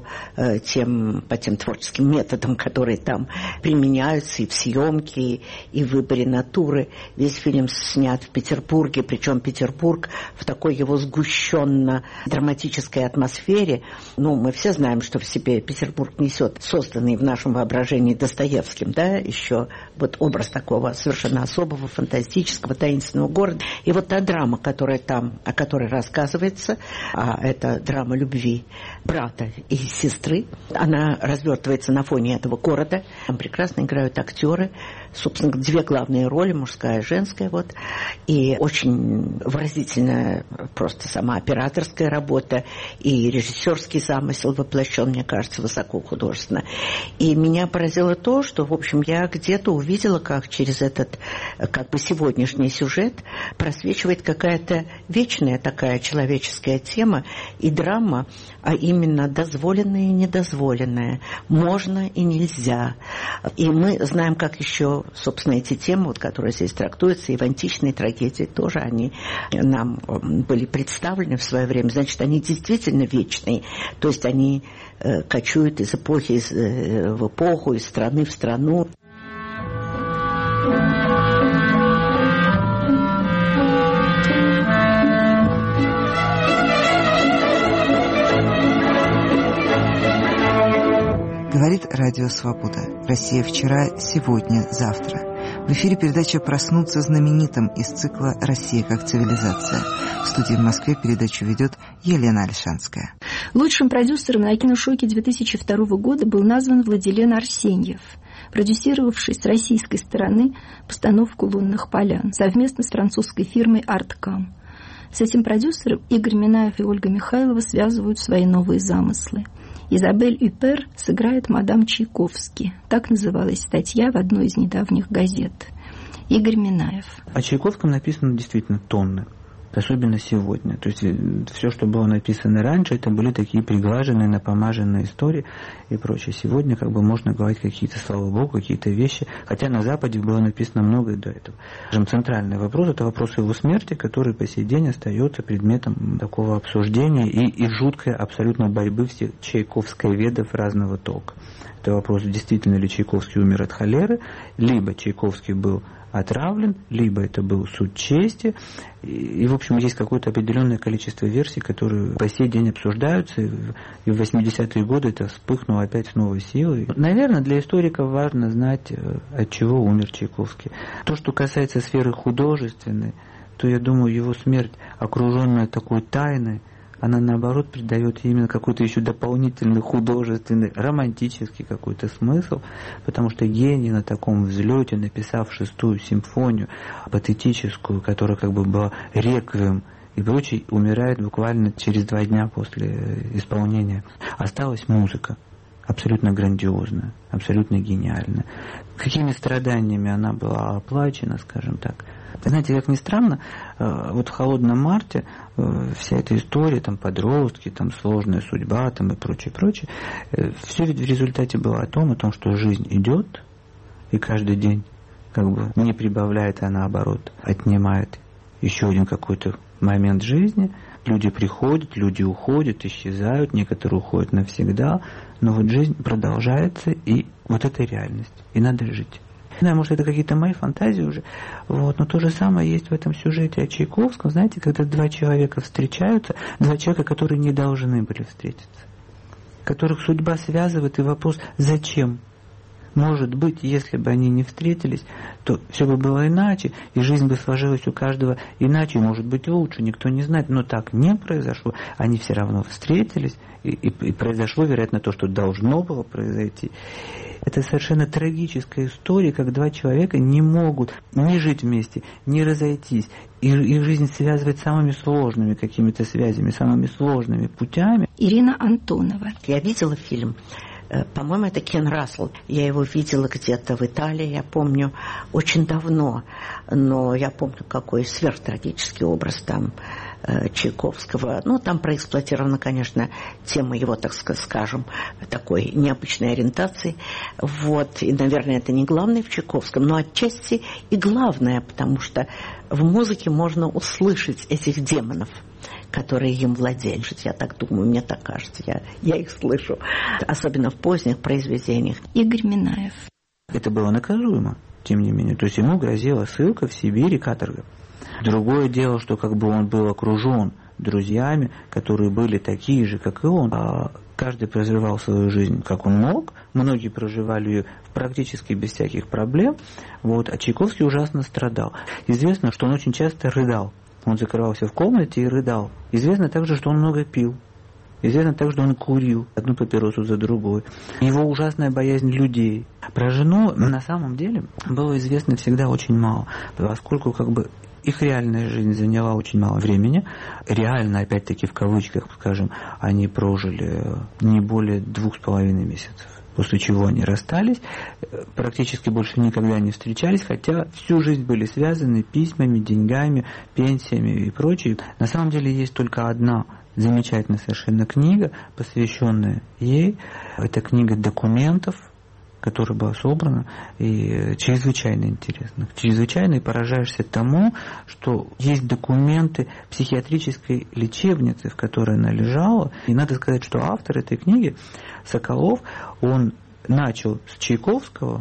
тем творческим методам, которые там применяются и в съемке, и в выборе натуры. Весь фильм снят в Петербурге, причем Петербург в такой его сгущенно-драматической атмосфере. Мы все знаем, что в себе Петербург несет созданный в нашем воображении Достоевским, еще вот образ такого совершенно особого, фантастического, таинственного города. И вот та драма, которая там, о которой рассказывается, это драма любви брата и сестры, она развертывается на фоне этого города. Там прекрасно играют актеры. Собственно, две главные роли, мужская и женская. И очень выразительная просто сама операторская работа и режиссерский замысел воплощен, мне кажется, высоко художественно. И меня поразило то, что, в общем, я где-то увидела, как через этот как бы сегодняшний сюжет просвечивает какая-то вечная такая человеческая тема и драма, а именно дозволенное и недозволенное, можно и нельзя. И мы знаем, как еще, собственно, эти темы, которые здесь трактуются, и в античной трагедии тоже они нам были представлены в свое время. Значит, они действительно вечные, то есть они кочуют из эпохи в эпоху, из страны в страну. Говорит Радио Свобода. Россия вчера, сегодня, завтра. В эфире передача «Проснуться знаменитым» из цикла «Россия как цивилизация». В студии в Москве передачу ведет Елена Альшанская. Лучшим продюсером на «Киношоке» 2002 года был назван Владилен Арсеньев, продюсировавший с российской стороны постановку «Лунных полян» совместно с французской фирмой «Арткам». С этим продюсером Игорь Минаев и Ольга Михайлова связывают свои новые замыслы. Изабель Юпер сыграет мадам Чайковский. Так называлась статья в одной из недавних газет. Игорь Минаев. О Чайковском написано действительно тонны. Особенно сегодня. То есть все, что было написано раньше, это были такие приглаженные, напомаженные истории и прочее. Сегодня можно говорить какие-то, слава богу, какие-то вещи. Хотя на Западе было написано много и до этого. Центральный вопрос – это вопрос его смерти, который по сей день остается предметом такого обсуждения и жуткой абсолютно борьбы всех чайковсковедов разного толка. Это вопрос, действительно ли Чайковский умер от холеры, либо Чайковский был отравлен, либо это был суд чести. И, в общем, есть какое-то определенное количество версий, которые по сей день обсуждаются, и в 80-е годы это вспыхнуло опять с новой силой. Наверное, для историков важно знать, от чего умер Чайковский. То, что касается сферы художественной, то, я думаю, его смерть, окруженная такой тайной, она, наоборот, придает именно какой-то еще дополнительный художественный, романтический какой-то смысл, потому что гений на таком взлете, написав 6-ю симфонию, патетическую, которая была реквием и прочее, умирает буквально через 2 дня после исполнения. Осталась музыка, абсолютно грандиозная, абсолютно гениальная. Какими страданиями она была оплачена, скажем так, Знаете, как ни странно, вот в «Холодном марте» вся эта история, там, подростки, там, сложная судьба, там, и прочее, все ведь в результате было о том, что жизнь идет, и каждый день как бы не прибавляет, а наоборот отнимает еще один какой-то момент жизни. Люди приходят, люди уходят, исчезают, некоторые уходят навсегда, но вот жизнь продолжается, и вот это реальность, и надо жить. Не знаю, может, это какие-то мои фантазии уже, вот, но то же самое есть в этом сюжете о Чайковском, знаете, когда два человека встречаются, два человека, которые не должны были встретиться, которых судьба связывает, и вопрос «зачем?». Может быть, если бы они не встретились, то все бы было иначе, и жизнь бы сложилась у каждого иначе, может быть, лучше, никто не знает, но так не произошло. Они все равно встретились, и произошло, вероятно, то, что должно было произойти. Это совершенно трагическая история, как два человека не могут ни жить вместе, ни разойтись. И их жизнь связывает самыми сложными какими-то связями, самыми сложными путями. Ирина Антонова. Я видела фильм. По-моему, это Кен Рассел. Я его видела где-то в Италии, я помню, очень давно. Но я помню, какой сверхтрагический образ там Чайковского. Ну, там проэксплуатирована, конечно, тема его, так скажем, такой необычной ориентации. Вот. И, наверное, это не главное в Чайковском, но отчасти и главное, потому что в музыке можно услышать этих демонов, которые им владели. Я так думаю, мне так кажется, я их слышу, особенно в поздних произведениях. Игорь Минаев. Это было наказуемо, тем не менее. То есть ему грозила ссылка в Сибирь и каторга. Другое дело, что как бы он был окружен друзьями, которые были такие же, как и он. А каждый проживал свою жизнь, как он мог. Многие проживали ее практически без всяких проблем. Вот. А Чайковский ужасно страдал. Известно, что он очень часто рыдал. Он закрывался в комнате и рыдал. Известно также, что он много пил. Известно также, что он курил одну папиросу за другой. Его ужасная боязнь людей. Про жену на самом деле было известно всегда очень мало, поскольку как бы их реальная жизнь заняла очень мало времени. Реально, опять-таки, в кавычках, скажем, они прожили не более 2,5 месяцев. После чего они расстались, практически больше никогда не встречались, хотя всю жизнь были связаны письмами, деньгами, пенсиями и прочее. На самом деле есть только одна замечательная совершенно книга, посвященная ей. Это книга документов, которая была собрана, и чрезвычайно интересно. Чрезвычайно, и поражаешься тому, что есть документы психиатрической лечебницы, в которой она лежала. И надо сказать, что автор этой книги, Соколов, он начал с Чайковского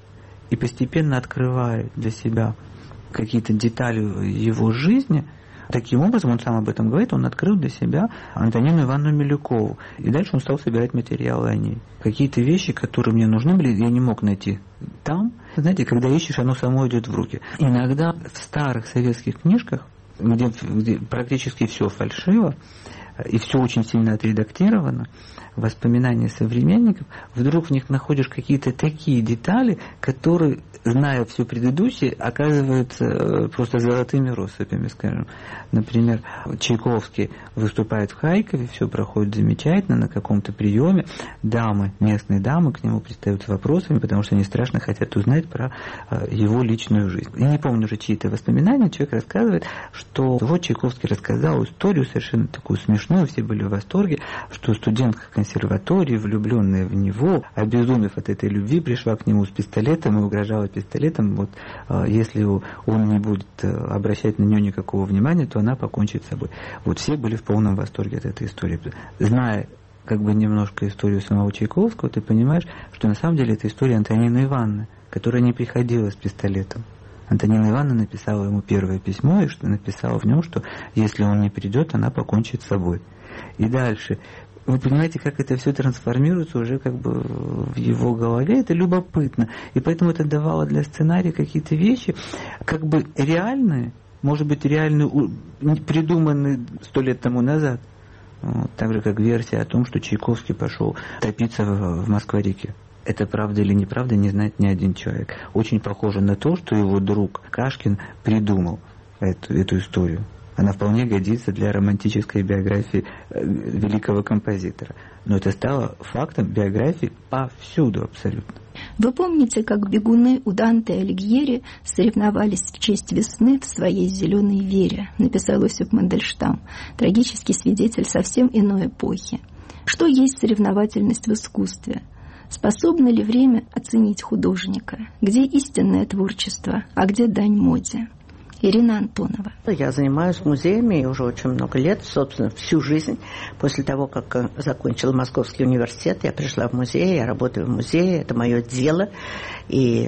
и постепенно открывает для себя какие-то детали его жизни. Таким образом, он сам об этом говорит, он открыл для себя Антонину Ивановну Милюкову. И дальше он стал собирать материалы о ней. Какие-то вещи, которые мне нужны были, я не мог найти там. Знаете, когда ищешь, оно само идет в руки. Иногда в старых советских книжках, где практически все фальшиво, и все очень сильно отредактировано, воспоминания современников, вдруг в них находишь какие-то такие детали, которые, зная все предыдущее, оказываются просто золотыми россыпями, скажем. Например, Чайковский выступает в Харькове, все проходит замечательно, на каком-то приеме дамы, местные дамы к нему пристают с вопросами, потому что они страшно хотят узнать про его личную жизнь. Я не помню уже чьи-то воспоминания, человек рассказывает, что вот Чайковский рассказал историю совершенно такую смешную, все были в восторге, что студентка консерватории, влюбленная в него, обезумев от этой любви, пришла к нему с пистолетом и угрожала пистолетом. Вот, если он не будет обращать на нее никакого внимания, то она покончит с собой. Вот все были в полном восторге от этой истории. Зная как бы немножко историю самого Чайковского, ты понимаешь, что на самом деле это история Антонины Ивановны, которая не приходила с пистолетом. Антонина Ивановна написала ему первое письмо, и что написала в нем, что если он не придет, она покончит с собой. И дальше. Вы понимаете, как это все трансформируется уже как бы в его голове, это любопытно. И поэтому это давало для сценария какие-то вещи, как бы реальные, может быть, реальные, придуманные 100 лет тому назад. Вот, так же, как версия о том, что Чайковский пошел топиться в Москва-реке. Это правда или неправда, не знает ни один человек. Очень похоже на то, что его друг Кашкин придумал эту историю. Она вполне годится для романтической биографии великого композитора. Но это стало фактом биографии повсюду абсолютно. Вы помните, как бегуны у Данте и Алигьери соревновались в честь весны в своей зеленой вере, написал Осип Мандельштам, трагический свидетель совсем иной эпохи. Что есть соревновательность в искусстве? Способно ли время оценить художника? Где истинное творчество, а где дань моде? Ирина Антонова. Я занимаюсь музеями уже очень много лет, собственно, всю жизнь. После того, как закончила Московский университет, я пришла в музей, я работаю в музее, это мое дело. И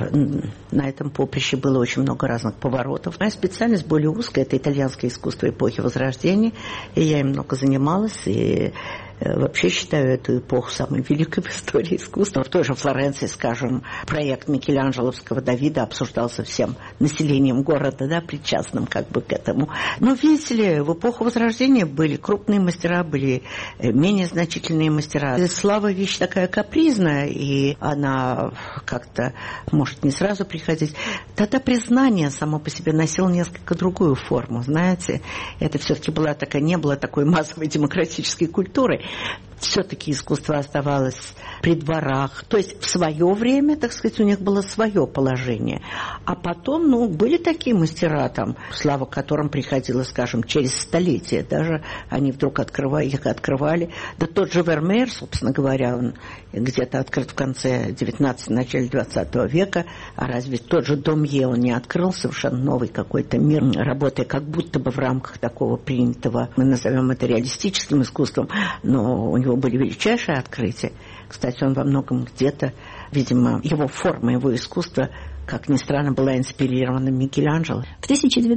на этом поприще было очень много разных поворотов. Моя специальность более узкая, это итальянское искусство эпохи Возрождения, и я им много занималась, и вообще считаю эту эпоху самой великой в истории искусства. В той же Флоренции, скажем, проект Микеланджеловского Давида обсуждался всем населением города, да, причастным как бы к этому. Но, видите ли, в эпоху Возрождения были крупные мастера, были менее значительные мастера. Слава вещь такая капризная, и она как-то может не сразу приходить. Тогда признание само по себе носило несколько другую форму, знаете. Это все-таки была такая, не было такой массовой демократической культуры. Все-таки искусство оставалось при дворах. То есть в свое время, так сказать, у них было свое положение. А потом, были такие мастера, там, слава которым приходила, скажем, через столетия. Даже они вдруг их открывали. Да тот же Вермеер, собственно говоря, он где-то открыт в конце 19-го, начале 20 века. А разве тот же Домье он не открыл совершенно новый какой-то мир, работая как будто бы в рамках такого принятого, мы назовем это реалистическим искусством, но у него были величайшие открытия. Кстати, он во многом где-то, видимо, его форма, его искусство, как ни странно, была инспирирована Микеланджело. В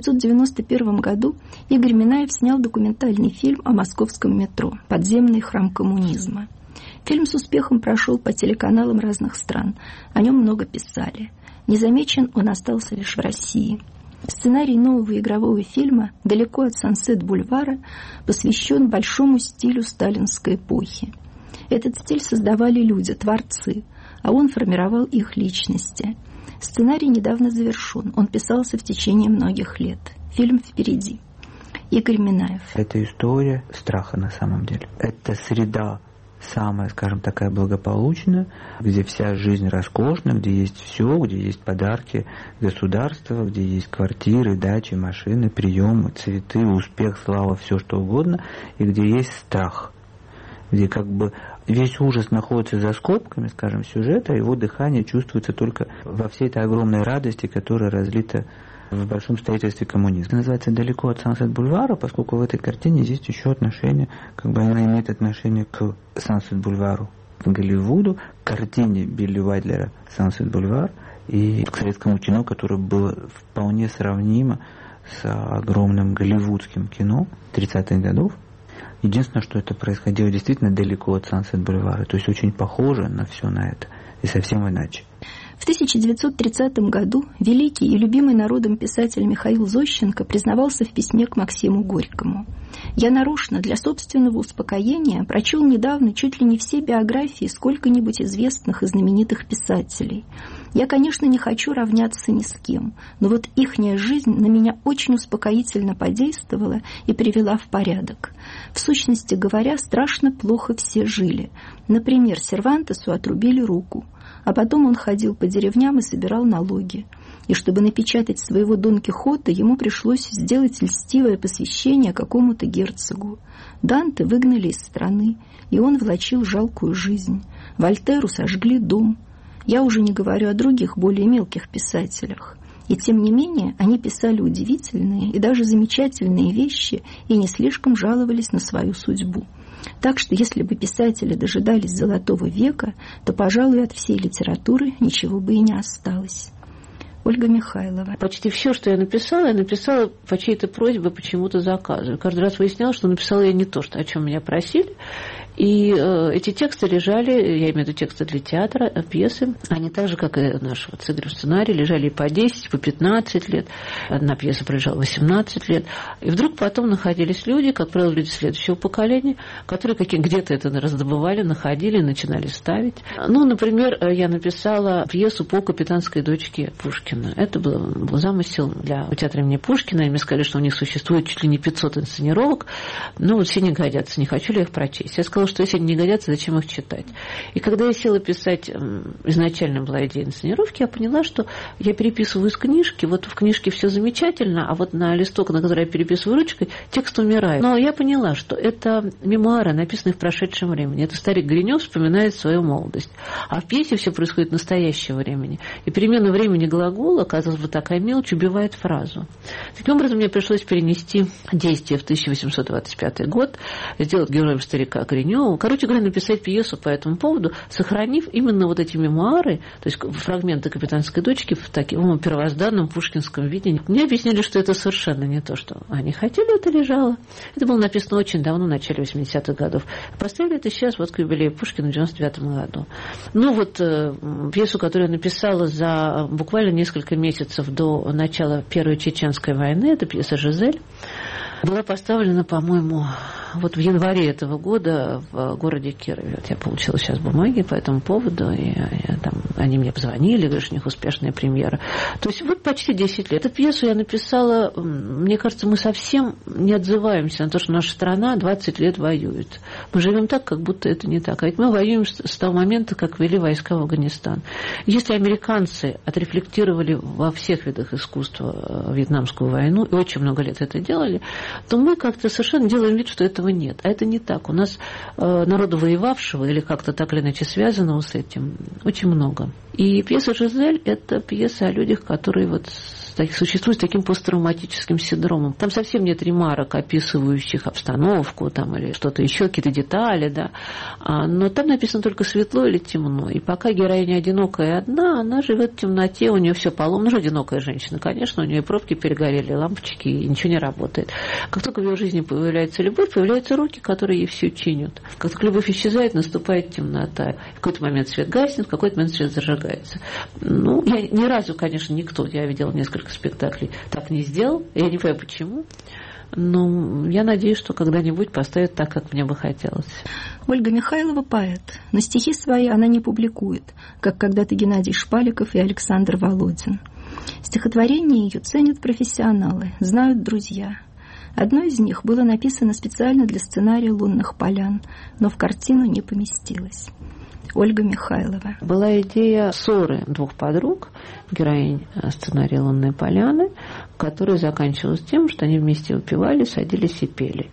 1991 году Игорь Минаев снял документальный фильм о московском метро «Подземный храм коммунизма». Фильм с успехом прошел по телеканалам разных стран. О нем много писали. Незамечен он остался лишь в России. Сценарий нового игрового фильма «Далеко от Сансет-бульвара» посвящен большому стилю сталинской эпохи. Этот стиль создавали люди, творцы, а он формировал их личности. Сценарий недавно завершен, он писался в течение многих лет. Фильм впереди. Игорь Минаев. Это история страха на самом деле. Это среда самая, скажем, такая благополучная, где вся жизнь роскошна, где есть все, где есть подарки государства, где есть квартиры, дачи, машины, приемы, цветы, успех, слава, все что угодно, и где есть страх, где как бы весь ужас находится за скобками, скажем, сюжета, его дыхание чувствуется только во всей этой огромной радости, которая разлита в большом строительстве коммунизма. Это называется «Далеко от Сансет-бульвара», поскольку в этой картине есть еще отношение, как бы она имеет отношение к Сансет-бульвару, к Голливуду, к картине Билли Уайдлера «Сансет-бульвар» и к советскому кино, которое было вполне сравнимо с огромным голливудским кино 30-х годов. Единственное, что это происходило действительно далеко от Сансет-бульвара, то есть очень похоже на все на это и совсем иначе. В 1930 году великий и любимый народом писатель Михаил Зощенко признавался в письме к Максиму Горькому. «Я нарочно для собственного успокоения прочел недавно чуть ли не все биографии сколько-нибудь известных и знаменитых писателей. Я, конечно, не хочу равняться ни с кем, но вот ихняя жизнь на меня очень успокоительно подействовала и привела в порядок. В сущности говоря, страшно плохо все жили. Например, Сервантесу отрубили руку, а потом он ходил по деревням и собирал налоги. И чтобы напечатать своего Дон Кихота, ему пришлось сделать льстивое посвящение какому-то герцогу. Данте выгнали из страны, и он влачил жалкую жизнь. Вольтеру сожгли дом. Я уже не говорю о других, более мелких писателях. И тем не менее, они писали удивительные и даже замечательные вещи и не слишком жаловались на свою судьбу. Так что, если бы писатели дожидались Золотого века, то, пожалуй, от всей литературы ничего бы и не осталось. Ольга Михайлова. Почти все, что я написала по чьей-то просьбе, почему-то заказу. Каждый раз выясняла, что написала я не то, о чем меня просили. И эти тексты лежали, я имею в виду тексты для театра, пьесы, они так же, как и наш с Игорем сценарий, лежали и по 10, по 15 лет. Одна пьеса пролежала 18 лет. И вдруг потом находились люди, как правило, люди следующего поколения, которые где-то это раздобывали, находили, начинали ставить. Например, я написала пьесу по «Капитанской дочке» Пушкина. Пушкина. Это был замысел для театра имени Пушкина. И мне сказали, что у них существует чуть ли не 500 инсценировок. Ну, вот все не годятся. Не хочу ли их прочесть? Я сказала, что если они не годятся, зачем их читать? И когда я села писать, изначально была идея инсценировки, я поняла, что я переписываю из книжки. Вот в книжке все замечательно, а вот на листок, на который я переписываю ручкой, текст умирает. Но я поняла, что это мемуары, написанные в прошедшем времени. Это старик Гринёв вспоминает свою молодость. А в пьесе все происходит в настоящего времени. И перемена времени глагола, казалось бы, такая мелочь, убивает фразу. Таким образом, мне пришлось перенести действие в 1825 год, сделать героем старика Гринёва. Короче говоря, написать пьесу по этому поводу, сохранив именно вот эти мемуары, то есть фрагменты «Капитанской дочки» в таком первозданном пушкинском видении. Мне объяснили, что это совершенно не то, что они хотели, это лежало. Это было написано очень давно, в начале 80-х годов. Поставили это сейчас, вот к юбилею Пушкина в 99-м году. Ну вот пьесу, которую я написала за буквально несколько месяцев до начала Первой Чеченской войны, это пьеса «Жизель», была поставлена, по-моему, вот в январе этого года в городе Кирове. Вот я получила сейчас бумаги по этому поводу, и они мне позвонили, говорят, что у них успешная премьера. То есть вот почти 10 лет. Эту пьесу я написала, мне кажется, мы совсем не отзываемся на то, что наша страна 20 лет воюет. Мы живем так, как будто это не так. А ведь мы воюем с того момента, как ввели войска в Афганистан. Если американцы отрефлектировали во всех видах искусства Вьетнамскую войну, и очень много лет это делали, то мы как-то совершенно делаем вид, что этого нет. А это не так. У нас народу воевавшего или как-то так или иначе связанного с этим очень много. И пьеса «Жизель» – это пьеса о людях, которые вот существуют с таким посттравматическим синдромом. Там совсем нет ремарок, описывающих обстановку там, или что-то еще, какие-то детали, да. Но там написано только светло или темно. И пока героиня одинокая и одна, она живет в темноте, у нее все поломано. Ну, же одинокая женщина, конечно, у нее пробки перегорели, лампочки, и ничего не работает. Как только в ее жизни появляется любовь, появляются руки, которые ей все чинят. Как только любовь исчезает, наступает темнота. В какой-то момент свет гаснет, в какой-то момент свет зажигается. Ну, я ни разу, конечно, никто, я видела несколько спектаклей, так не сделал. Я не понимаю, почему. Но я надеюсь, что когда-нибудь поставят так, как мне бы хотелось. Ольга Михайлова поэт, но стихи свои она не публикует, как когда-то Геннадий Шпаликов и Александр Володин. Стихотворения ее ценят профессионалы, знают друзья. Одно из них было написано специально для сценария «Лунных полян», но в картину не поместилось. Ольга Михайлова. Была идея ссоры двух подруг, героинь сценария «Лунные поляны», которая заканчивалась тем, что они вместе выпивали, садились и пели.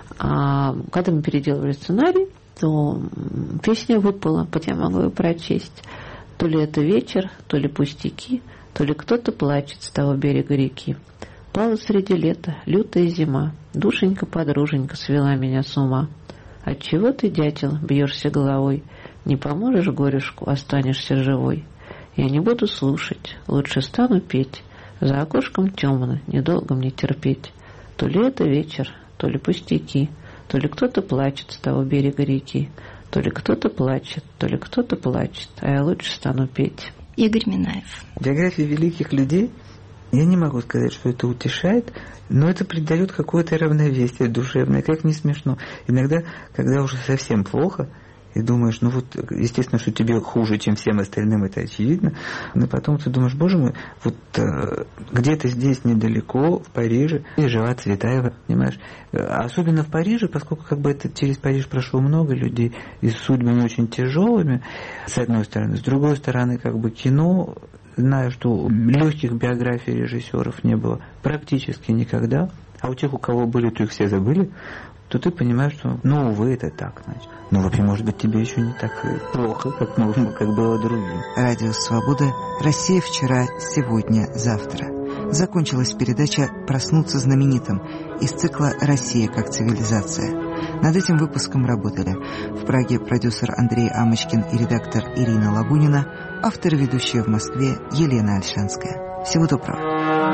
А когда мы переделывали сценарий, то песня выпала, я могу ее прочесть. То ли это вечер, то ли пустяки, то ли кто-то плачет с того берега реки. Пала среди лета лютая зима, душенька-подруженька свела меня с ума. Отчего ты, дятел, бьешься головой? Не поможешь горюшку, останешься живой. Я не буду слушать, лучше стану петь. За окошком темно, недолго мне терпеть. То ли это вечер, то ли пустяки, то ли кто-то плачет с того берега реки, то ли кто-то плачет, то ли кто-то плачет, а я лучше стану петь. Игорь Минаев. Биографии великих людей, я не могу сказать, что это утешает, но это придает какое-то равновесие душевное, как не смешно. Иногда, когда уже совсем плохо, и думаешь, ну вот, естественно, что тебе хуже, чем всем остальным, это очевидно, но потом ты думаешь, боже мой, вот где-то здесь недалеко, в Париже, жила Цветаева, понимаешь? Особенно в Париже, поскольку как бы это через Париж прошло много людей, и с судьбами очень тяжелыми, с одной стороны. С другой стороны, как бы кино, знаю, что легких биографий режиссеров не было практически никогда, а у тех, у кого были, то их все забыли, то ты понимаешь, что, ну, увы, это так, значит. Ну, вообще, может быть, тебе еще не так плохо, как было другим. Радио «Свобода». Россия вчера, сегодня, завтра. Закончилась передача «Проснуться знаменитым» из цикла «Россия как цивилизация». Над этим выпуском работали в Праге продюсер Андрей Амочкин и редактор Ирина Лагунина, автор и ведущая в Москве Елена Альшанская. Всего доброго.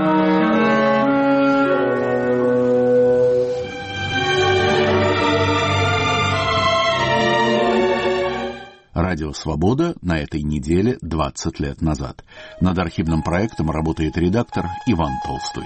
Радио «Свобода» на этой неделе 20 лет назад. Над архивным проектом работает редактор Иван Толстой.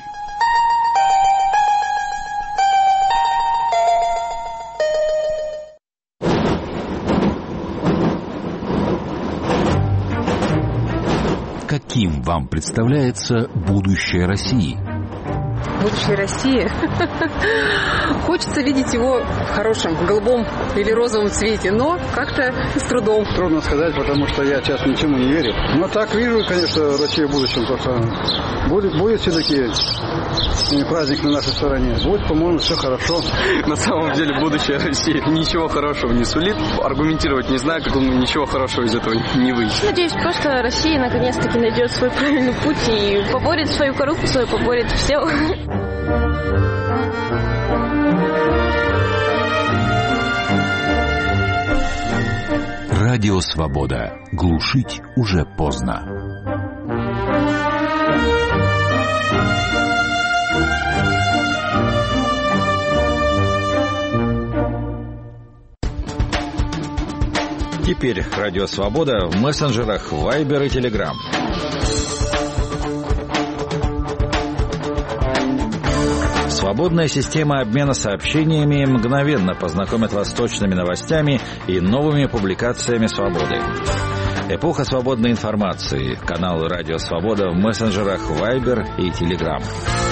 Какие Каким вам представляется будущее России? Будущее России. Хочется видеть его в хорошем, голубом или розовом цвете, но как-то с трудом. Трудно сказать, потому что я сейчас ничему не верю. Но так вижу, конечно, Россию в будущем. Только будет все-таки праздник на нашей стороне. Будет, по-моему, все хорошо. На самом деле будущее России ничего хорошего не сулит. Аргументировать не знаю, как ничего хорошего из этого не выйдет. Надеюсь, просто Россия наконец-таки найдет свой правильный путь и поборет свою коррупцию, поборет все. Радио «Свобода». Глушить уже поздно. Теперь Радио «Свобода» в мессенджерах Viber и Telegram. Свободная система обмена сообщениями мгновенно познакомит вас с точными новостями и новыми публикациями «Свободы». Эпоха свободной информации. Канал «Радио Свобода» в мессенджерах Viber и Telegram.